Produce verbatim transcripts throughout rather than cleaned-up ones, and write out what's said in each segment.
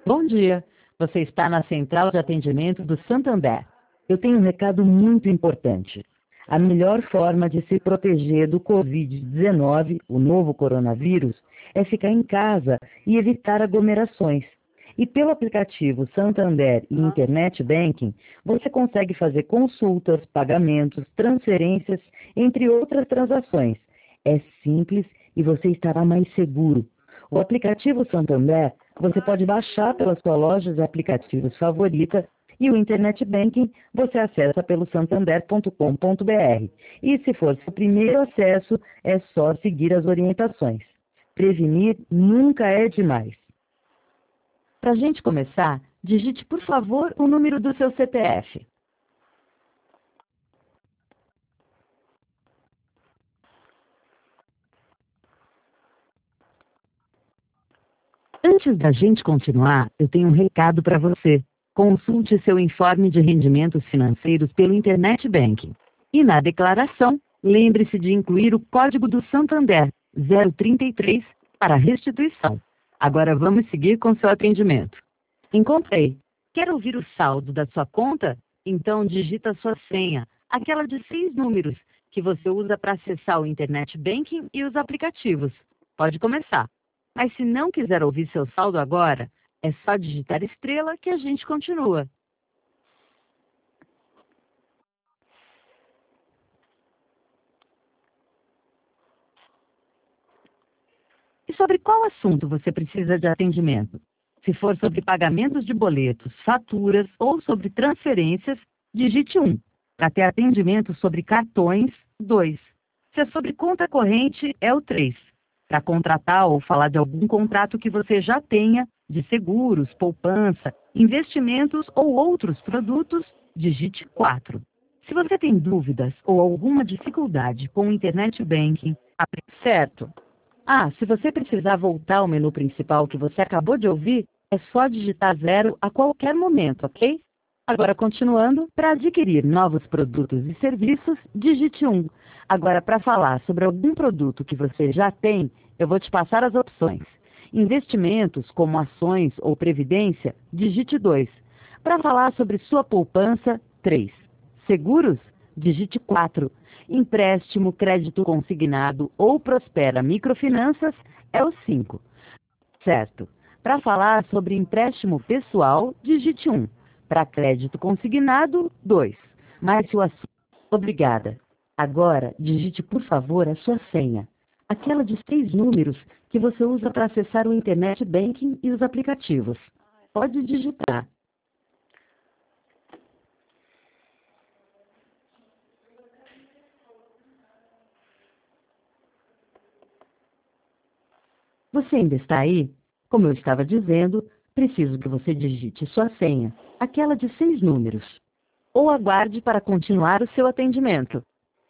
Bom dia, você está na Central de Atendimento do Santander. Eu tenho um recado muito importante. A melhor forma de se proteger do covid dezenove, o novo coronavírus, é ficar em casa e evitar aglomerações. E pelo aplicativo Santander e Internet Banking, você consegue fazer consultas, pagamentos, transferências, entre outras transações. É simples e você estará mais seguro. O aplicativo Santander você pode baixar pela sua loja de aplicativos favorita e o Internet Banking você acessa pelo santander ponto com ponto br. E se for seu primeiro acesso, é só seguir as orientações. Prevenir nunca é demais. Para a gente começar, digite, por favor, o número do seu C P F. Antes da gente continuar, eu tenho um recado para você. Consulte seu informe de rendimentos financeiros pelo Internet Banking. E na declaração, lembre-se de incluir o código do Santander, zero trinta e três, para restituição. Agora vamos seguir com seu atendimento. Encontrei. Quer ouvir o saldo da sua conta? Então digita sua senha, aquela de seis números, que você usa para acessar o Internet Banking e os aplicativos. Pode começar. Mas se não quiser ouvir seu saldo agora, é só digitar estrela que a gente continua. E sobre qual assunto você precisa de atendimento? Se for sobre pagamentos de boletos, faturas ou sobre transferências, digite um. Para ter atendimento sobre cartões, dois. Se é sobre conta corrente, é o três. Para contratar ou falar de algum contrato que você já tenha, de seguros, poupança, investimentos ou outros produtos, digite quatro. Se você tem dúvidas ou alguma dificuldade com o Internet Banking, certo? Ah, se você precisar voltar ao menu principal que você acabou de ouvir, é só digitar zero a qualquer momento, ok? Agora, continuando, para adquirir novos produtos e serviços, digite um. Agora, para falar sobre algum produto que você já tem, eu vou te passar as opções. Investimentos, como ações ou previdência, digite dois. Para falar sobre sua poupança, três. Seguros? Digite quatro. Empréstimo, crédito consignado ou Prospera Microfinanças é o cinco. Certo. Para falar sobre empréstimo pessoal, digite um. Para crédito consignado, dois. Mas se o assunto... Obrigada. Agora, digite, por favor, a sua senha. Aquela de seis números que você usa para acessar o Internet Banking e os aplicativos. Pode digitar. Você ainda está aí? Como eu estava dizendo, preciso que você digite sua senha, aquela de seis números. Ou aguarde para continuar o seu atendimento.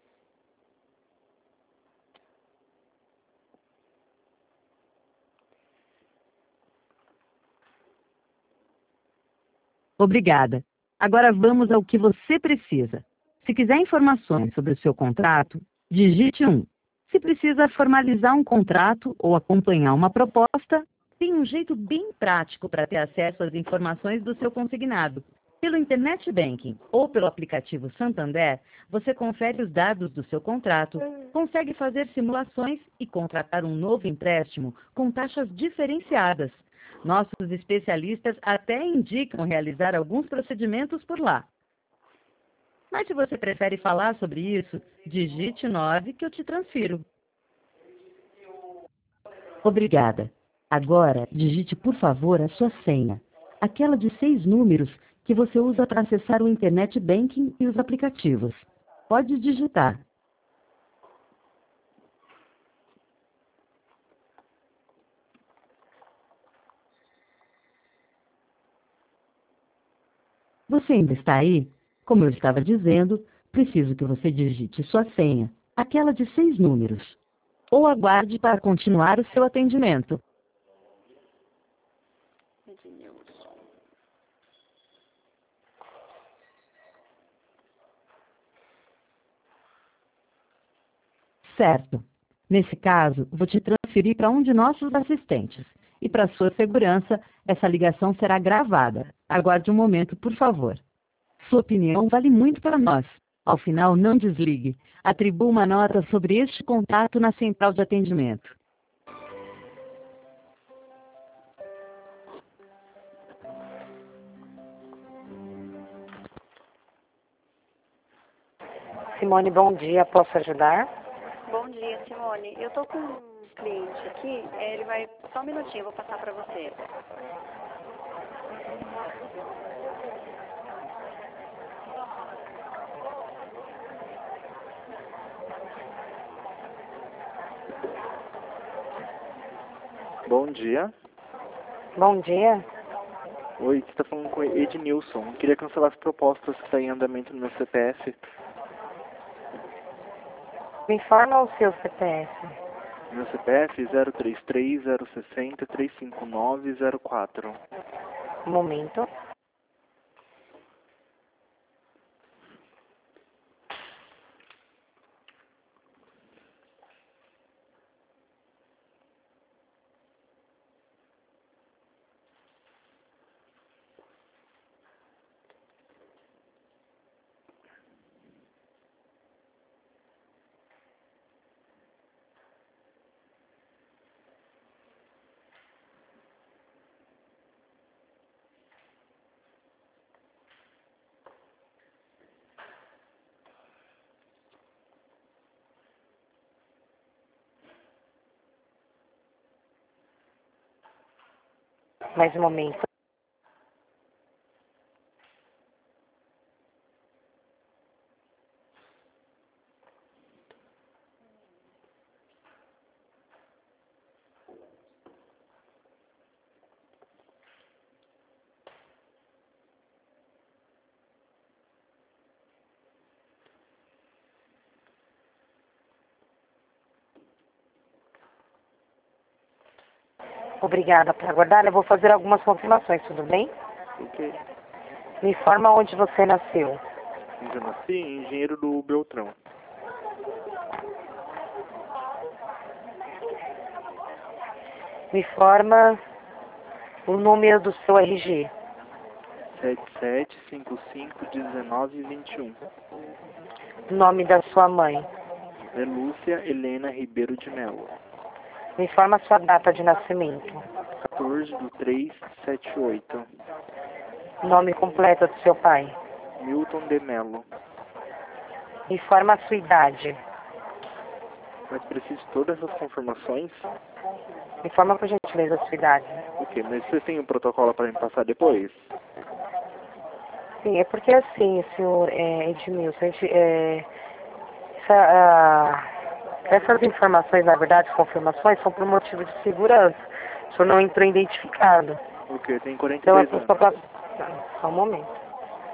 Obrigada. Agora vamos ao que você precisa. Se quiser informações sobre o seu contrato, digite um. Se precisa formalizar um contrato ou acompanhar uma proposta, tem um jeito bem prático para ter acesso às informações do seu consignado. Pelo Internet Banking ou pelo aplicativo Santander, você confere os dados do seu contrato, consegue fazer simulações e contratar um novo empréstimo com taxas diferenciadas. Nossos especialistas até indicam realizar alguns procedimentos por lá. Mas se você prefere falar sobre isso, digite nove que eu te transfiro. Obrigada. Agora, digite, por favor, a sua senha. Aquela de seis números que você usa para acessar o Internet Banking e os aplicativos. Pode digitar. Você ainda está aí? Como eu estava dizendo, preciso que você digite sua senha, aquela de seis números. Ou aguarde para continuar o seu atendimento. Certo. Nesse caso, vou te transferir para um de nossos assistentes. e para sua segurança, essa ligação será gravada. Aguarde um momento, por favor. Sua opinião vale muito para nós. Ao final, não desligue. Atribua uma nota sobre este contato na central de atendimento. Simone, bom dia. Posso ajudar? Bom dia, Simone. Eu tô com um cliente aqui, é, ele vai... Só um minutinho, eu vou passar para você. Bom dia. Bom dia. Oi, você está falando com Ednilson. Eu queria cancelar as propostas que estão em andamento no meu C P F. Me informa o seu C P F. Meu C P F zero três três zero seis zero três cinco nove zero quatro. Um momento. Mais um momento. Obrigada por aguardar. Eu vou fazer algumas confirmações, tudo bem? Ok. Me informa onde você nasceu. Eu nasci em Engenheiro do Beltrão. Me informa o número do seu R G. sete sete cinco cinco um nove dois um. Nome da sua mãe. É Lúcia Helena Ribeiro de Melo. Me informa a sua data de nascimento. quatorze de três de setenta e oito. Nome completo do seu pai. Milton de Melo. Me informa a sua idade. Mas preciso de todas essas confirmações? Me informa, por gentileza, a sua idade. Ok, mas vocês têm um protocolo para me passar depois? Sim, é porque assim, senhor é, Edmilson, a gente, é, essa, ah, essas informações, na verdade, confirmações, são por motivo de segurança. O senhor não entrou identificado. Ok, tem quarenta e Então, dois assim, anos. só pra... Só um momento.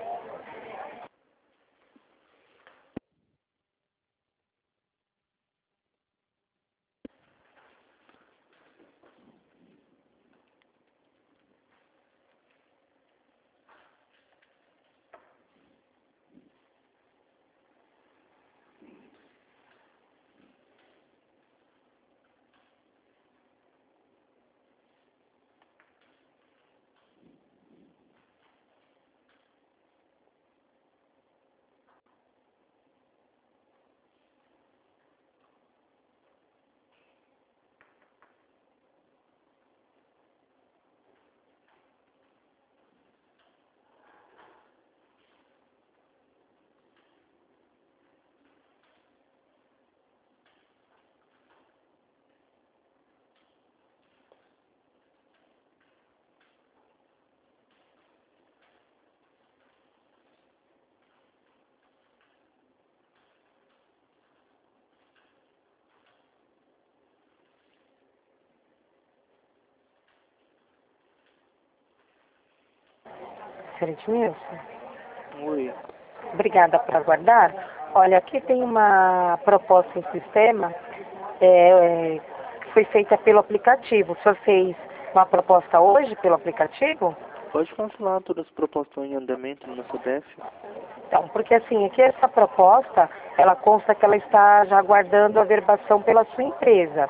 senhor Edmilson, Oi. obrigada por aguardar. Olha, aqui tem uma proposta em sistema é, é, que foi feita pelo aplicativo. O senhor fez uma proposta hoje pelo aplicativo? Pode cancelar todas as propostas em andamento no meu C P F? Então, porque assim, aqui essa proposta, ela consta que ela está já aguardando a verbação pela sua empresa.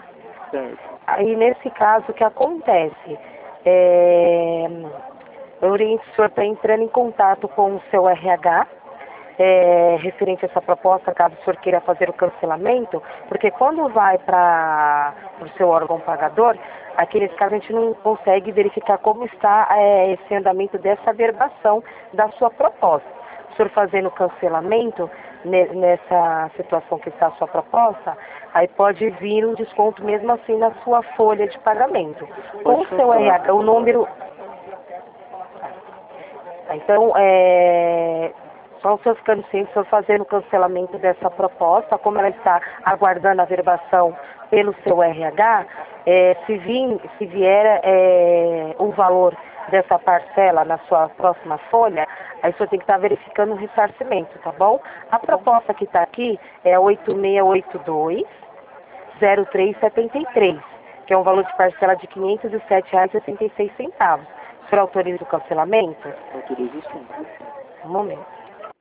Certo. Aí, nesse caso, o que acontece? É, eu oriento o senhor para entrando em contato com o seu R H, é, referente a essa proposta, caso o senhor queira fazer o cancelamento, porque quando vai para o seu órgão pagador, aqui nesse caso a gente não consegue verificar como está é, esse andamento dessa verbação da sua proposta. O senhor fazendo o cancelamento, nessa situação que está a sua proposta, aí pode vir um desconto mesmo assim na sua folha de pagamento. Com o seu R H, o número... Então, é... só o senhor ficando ciente, o senhor fazendo o cancelamento dessa proposta, como ela está aguardando a verbação pelo seu R H, é, se, vir, se vier é, o valor dessa parcela na sua próxima folha, aí o senhor tem que estar verificando o ressarcimento, tá bom? A proposta que está aqui é oito seis oito dois, zero três sete três, que é um valor de parcela de quinhentos e sete reais e sessenta e seis centavos. O senhor autoriza o cancelamento? Autorizo sim. Um momento.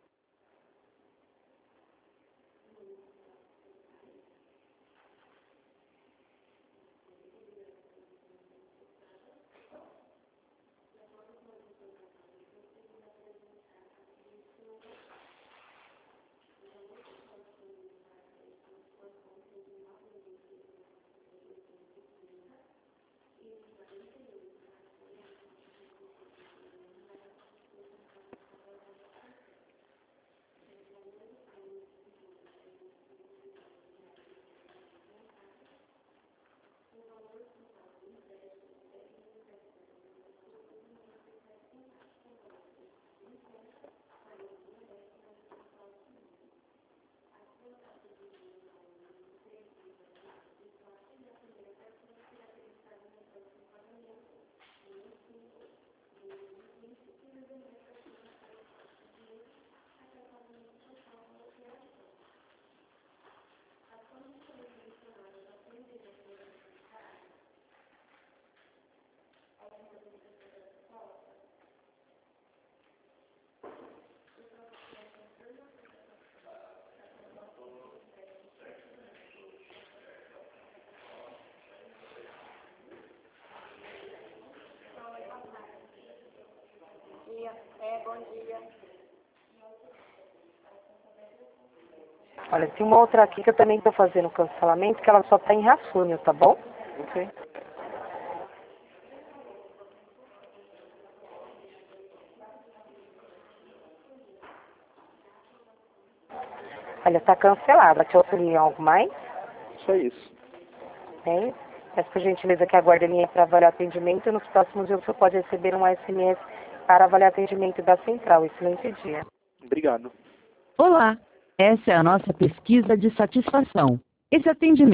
É, bom dia. Olha, tem uma outra aqui que eu também estou fazendo cancelamento, que ela só está em rascunho, tá bom? Ok. Olha, está cancelada. Te auxiliar algo mais? Só isso. Bem, peço por gentileza que aguarde a linha para avaliar atendimento. Nos próximos dias você pode receber um S M S para avaliar atendimento da central. Excelente dia. Obrigado. Olá, essa é a nossa pesquisa de satisfação. Esse atendimento